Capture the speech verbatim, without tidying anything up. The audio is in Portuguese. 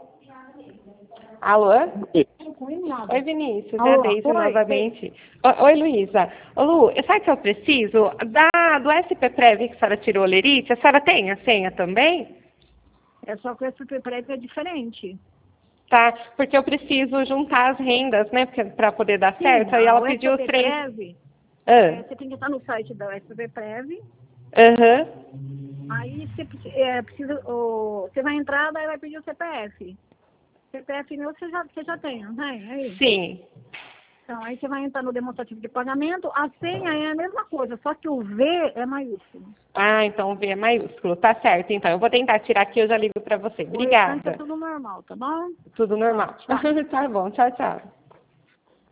Alô? Oi, Vinícius, é a Deise novamente. O- Oi, Luísa. Ô, Lu, sabe o que eu preciso? Da, do S P Prev que a senhora tirou lerite, a senhora tem a senha também? É só que o S P Prev é diferente. Tá, porque eu preciso juntar as rendas, né, para poder dar Sim, certo. Aí ela o pediu os três... S P Prev, Ah, é, você tem que estar no site da S P Prev. aham. Aí você, pre- é, precisa, o, você vai entrar, daí vai pedir o C P F. C P F meu você já, você já tem, não tem? Aí. Sim. Então, aí você vai entrar no demonstrativo de pagamento, a senha é a mesma coisa, só que o V é maiúsculo. Ah, então o V é maiúsculo. Tá certo, então. Eu vou tentar tirar aqui e eu já ligo para você. O restante é Obrigada. tudo normal, tá bom? Tudo normal. Tchau, tchau. Tá bom, tchau, tchau.